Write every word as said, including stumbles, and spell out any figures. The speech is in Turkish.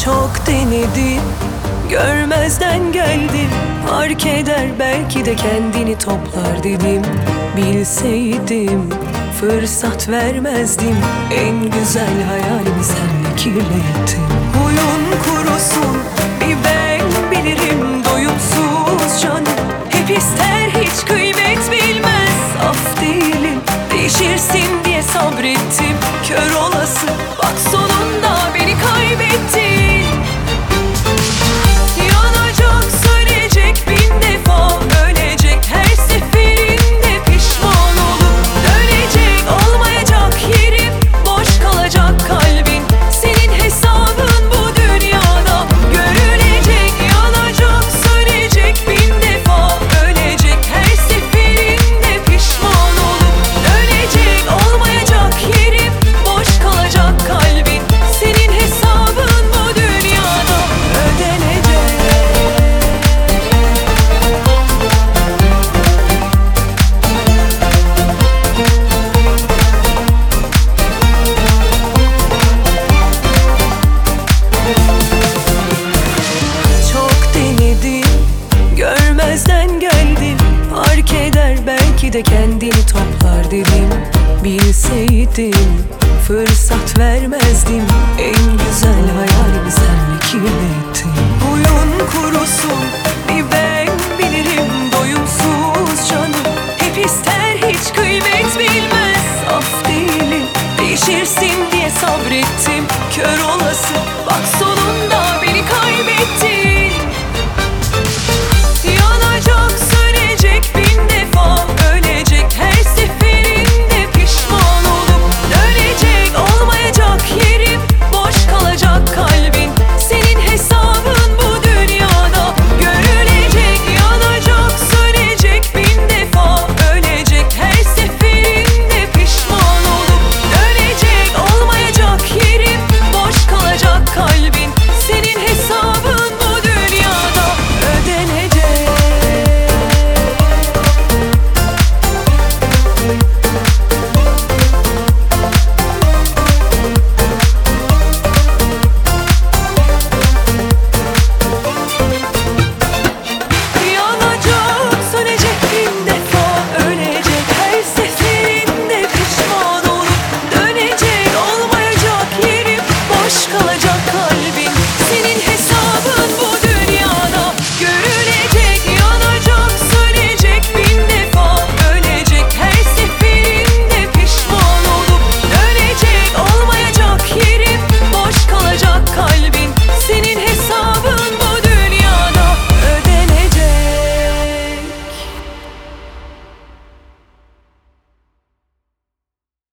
Çok denedim, görmezden geldim. Fark eder belki de kendini toplar dedim. Bilseydim fırsat vermezdim. En güzel hayalimi senle kirlettim. Huyun kurusun bir ben bilirim. Doyumsuz canım hep ister, hiç kıymet bilmez. Af değilim, değişirsin diye sabrettim. Kör olası bak sonunda beni kaybettin. Yanacak, sönecek bin defa, ölecek her seferinde pişman olup dönecek. Olmayacak yerim, boş kalacak kalbin. Senin hesabın bu dünyada görülecek. Yanacak, sönecek bin defa, ölecek her seferinde pişman olup dönecek. Olmayacak yerim, boş kalacak kalbin. Senin hesabın bu dünyada ödenecek. Çok denedim, görmezden geldim. Fark eder belki de kendini toplar dedim. Bilseydim fırsat vermezdim. En güzel hayalimi senle kirlettim. Huyun kurusun bir ben bilirim. Doyumsuz canım hep ister, hiç kıymet bilmez. Af değilim, değişirsin diye sabrettim.